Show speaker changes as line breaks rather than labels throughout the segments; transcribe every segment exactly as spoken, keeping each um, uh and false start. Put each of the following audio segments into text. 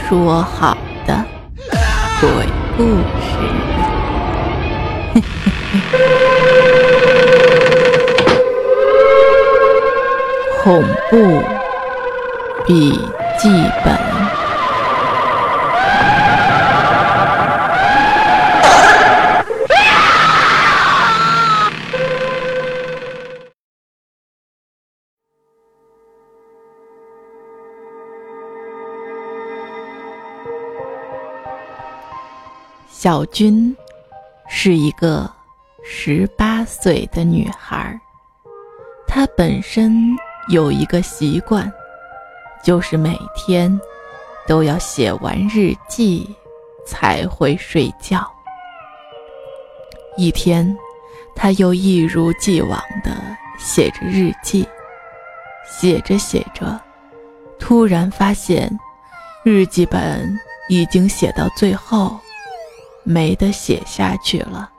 说好的鬼故事。恐怖笔记本。小君是一个十八岁的女孩，她本身有一个习惯，就是每天都要写完日记才会睡觉。一天，她又一如既往地写着日记，写着写着，突然发现日记本已经写到最后，没得写下去了。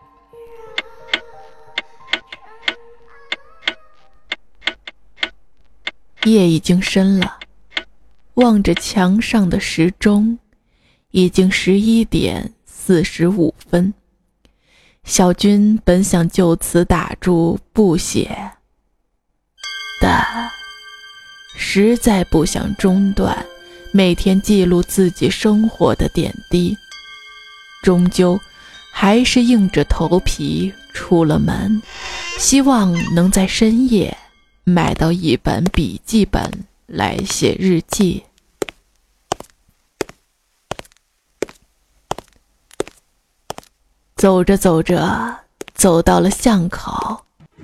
夜已经深了，望着墙上的时钟，已经十一点四十五分。小君本想就此打住不写，但实在不想中断每天记录自己生活的点滴，终究还是硬着头皮出了门，希望能在深夜买到一本笔记本来写日记。走着走着，走到了巷口，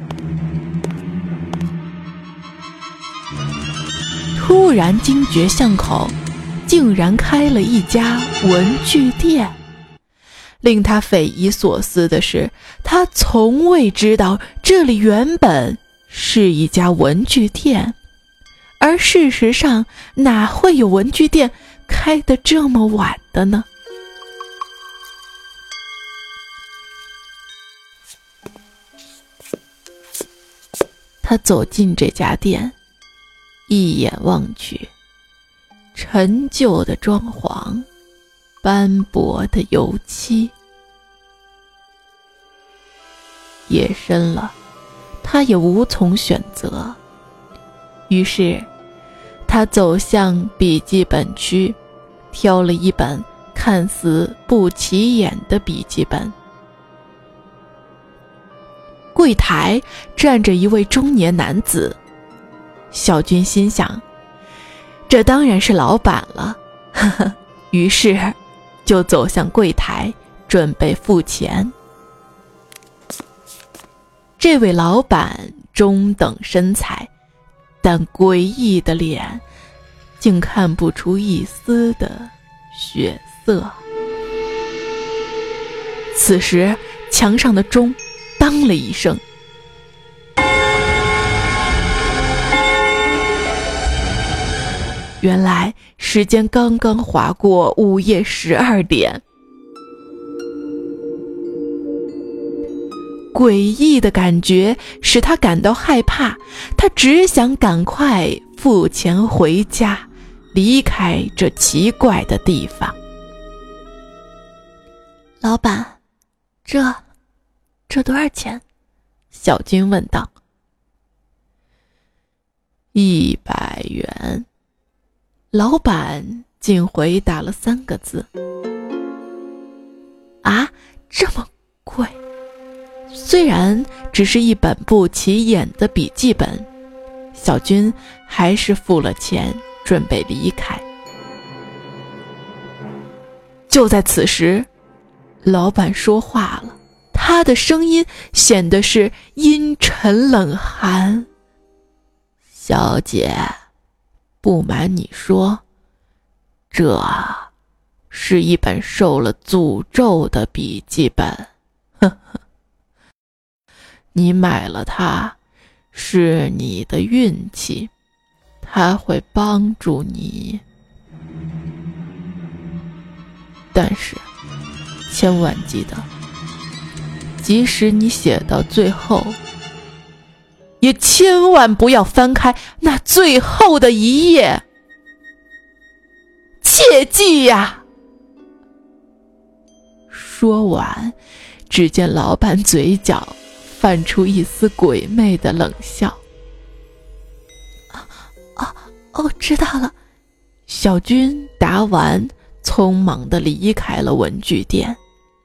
突然惊觉巷口竟然开了一家文具店。令他匪夷所思的是，他从未知道这里原本是一家文具店，而事实上哪会有文具店开得这么晚的呢？他走进这家店，一眼望去，陈旧的装潢，斑驳的油漆。夜深了，他也无从选择，于是他走向笔记本区，挑了一本看似不起眼的笔记本。柜台站着一位中年男子，小君心想，这当然是老板了，呵呵，于是就走向柜台，准备付钱。这位老板中等身材，但诡异的脸竟看不出一丝的血色。此时墙上的钟当了一声，原来时间刚刚划过午夜十二点。诡异的感觉使他感到害怕，他只想赶快付钱回家，离开这奇怪的地方。老板，这这多少钱？小军问道。一百元。老板竟回答了三个字。啊，这么贵？虽然只是一本不起眼的笔记本，小军还是付了钱，准备离开。就在此时，老板说话了，他的声音显得是阴沉冷寒。小姐，不瞒你说，这是一本受了诅咒的笔记本，呵呵。你买了它，是你的运气，它会帮助你。但是，千万记得，即使你写到最后，也千万不要翻开那最后的一页。 切记呀！说完，只见老板嘴角泛出一丝鬼魅的冷笑。哦哦，知道了。小军答完，匆忙地离开了文具店。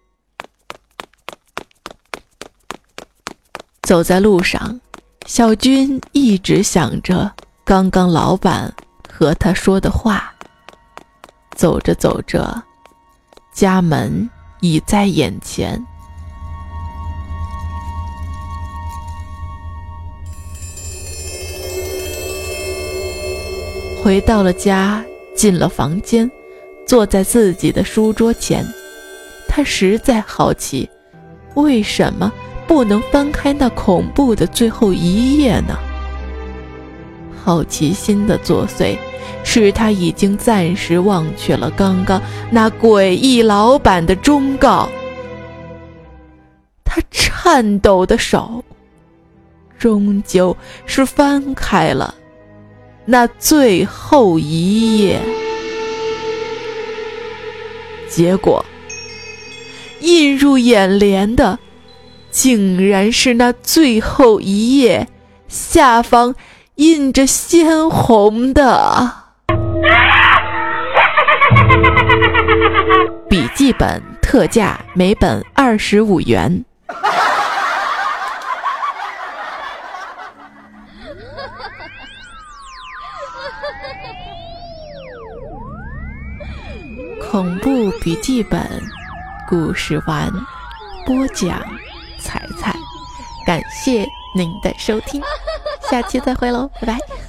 走在路上，小军一直想着刚刚老板和他说的话。走着走着，家门已在眼前。回到了家，进了房间，坐在自己的书桌前，他实在好奇，为什么不能翻开那恐怖的最后一页呢？好奇心的作祟，使他已经暂时忘却了刚刚那诡异老板的忠告。他颤抖的手，终究是翻开了那最后一页。结果，映入眼帘的竟然是那最后一页下方印着鲜红的笔记本，特价每本二十五元。恐怖笔记本故事完，播讲彩彩，感谢您的收听，下期再会喽，拜拜。